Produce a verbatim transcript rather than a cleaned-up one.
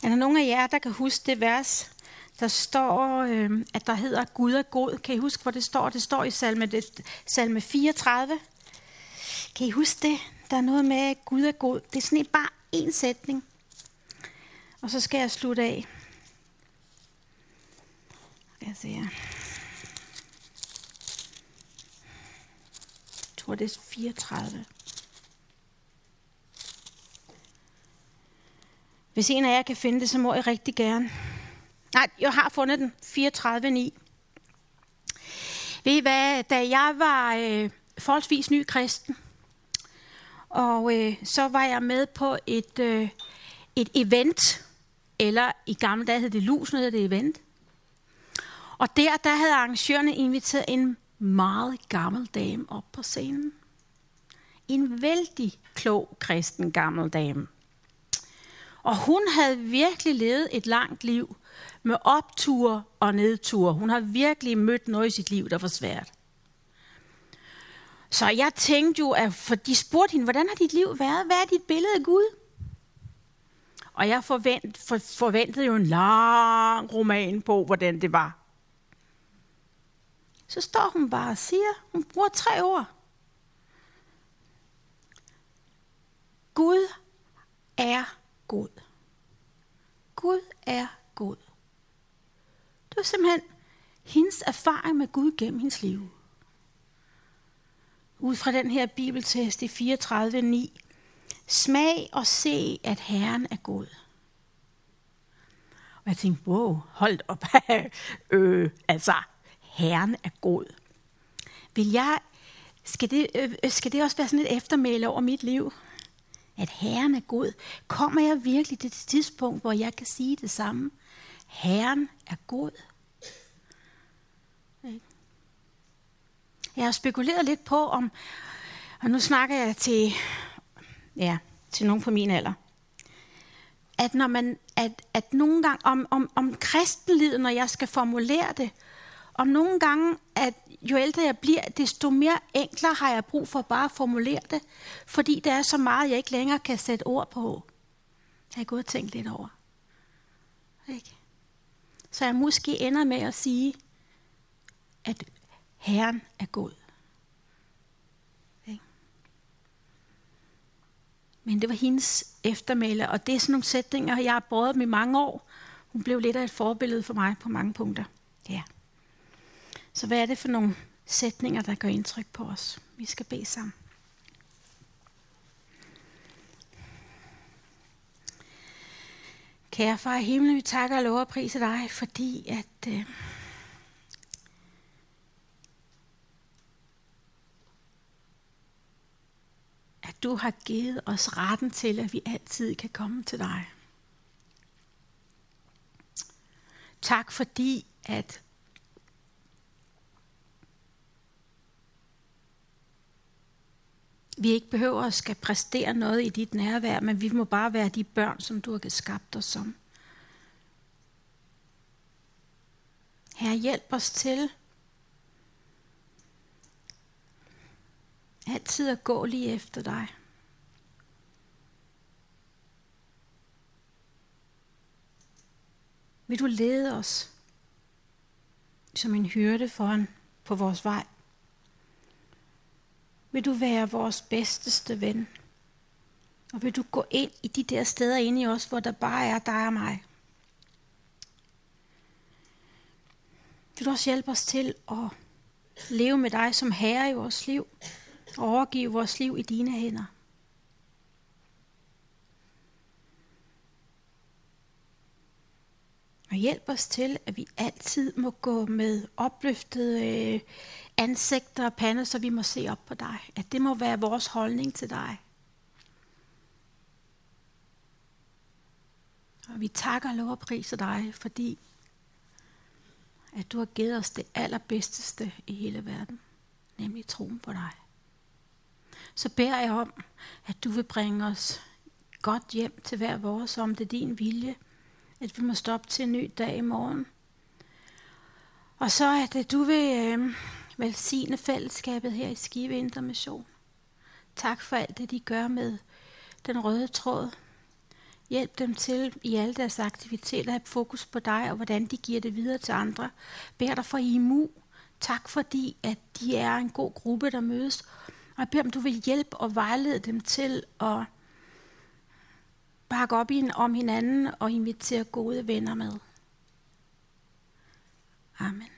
Er der nogen af jer, der kan huske det vers, der står, øh, at der hedder Gud er god? Kan I huske, hvor det står? Det står i salme, det, salme fireogtredive. Kan I huske det? Der er noget med, at Gud er god. Det er sådan et, bare en sætning. Og så skal jeg slutte af. Skal jeg se her. Jeg tror, det er fireogtredive. Hvis en af jer kan finde det, så må jeg rigtig gerne. Nej, jeg har fundet den. fireogtredive ni. Ved I hvad, da jeg var øh, forholdsvis ny kristen, og øh, så var jeg med på et, øh, et event, eller i gamle dage hed det lus, nu hedder det event. Og der, der havde arrangørerne inviteret en meget gammel dame op på scenen. En vældig klog kristen gammel dame. Og hun havde virkelig levet et langt liv med opture og nedture. Hun har virkelig mødt noget i sit liv, der var svært. Så jeg tænkte jo, at for de spurgte hende, hvordan har dit liv været? Hvad er dit billede af Gud? Og jeg forvent, for, forventede jo en lang roman på, hvordan det var. Så står hun bare og siger, hun bruger tre ord. Gud er god. Gud er god. Det var simpelthen hendes erfaring med Gud gennem hendes liv. Ud fra den her bibeltekst i fireogtredive ni. Smag og se, at Herren er god. Og jeg tænkte, wow, hold op. øh, altså, Herren er god. Vil jeg, skal det, øh, skal det også være sådan et eftermæle over mit liv? At Herren er god. Kommer jeg virkelig til det tidspunkt, hvor jeg kan sige det samme? Herren er god. Jeg har spekuleret lidt på, om, og nu snakker jeg til, ja, til nogen på min alder, at når man, at, at nogle gange, om, om, om kristenlivet, når jeg skal formulere det, om nogle gange, at jo ældre jeg bliver, desto mere enklere har jeg brug for bare at formulere det, fordi der er så meget, jeg ikke længere kan sætte ord på. Jeg har gået og tænkt lidt over. Ikke? Så jeg måske ender med at sige, at Herren er god. Ikke? Men det var hendes eftermæle, og det er sådan nogle sætninger, jeg har båret med mange år. Hun blev lidt af et forbillede for mig på mange punkter. Ja. Så hvad er det for nogle sætninger, der gør indtryk på os? Vi skal bede sammen. Kære far i himlen, vi takker og lover og priser dig, fordi at øh, at du har givet os retten til, at vi altid kan komme til dig. Tak fordi, at vi ikke behøver at skal præstere noget i dit nærvær, men vi må bare være de børn, som du har skabt os som. Herre, hjælp os til altid at gå lige efter dig. Vil du lede os som en hyrde foran på vores vej? Vil du være vores bedsteste ven? Og vil du gå ind i de der steder inde i os, hvor der bare er dig og mig? Vil du også hjælpe os til at leve med dig som herre i vores liv, og overgive vores liv i dine hænder? Og hjælp os til, at vi altid må gå med opløftede øh, ansigter og pander, så vi må se op på dig. At det må være vores holdning til dig. Og vi takker og lover og priser dig, fordi at du har givet os det allerbedsteste i hele verden, nemlig troen på dig. Så beder jeg om, at du vil bringe os godt hjem til hver vores, om det er din vilje, at vi må stoppe til en ny dag i morgen. Og så at du vil øh, velsigne fællesskabet her i Skive Indre Mission. Tak for alt det, de gør med den røde tråd Hjælp dem til i alle deres aktiviteter at have fokus på dig, og hvordan de giver det videre til andre. Beder dig for I M U. Tak fordi, at de er en god gruppe, der mødes. Og jeg beder om, du vil hjælpe og vejlede dem til at bakke op om hinanden og invitere gode venner med. Amen.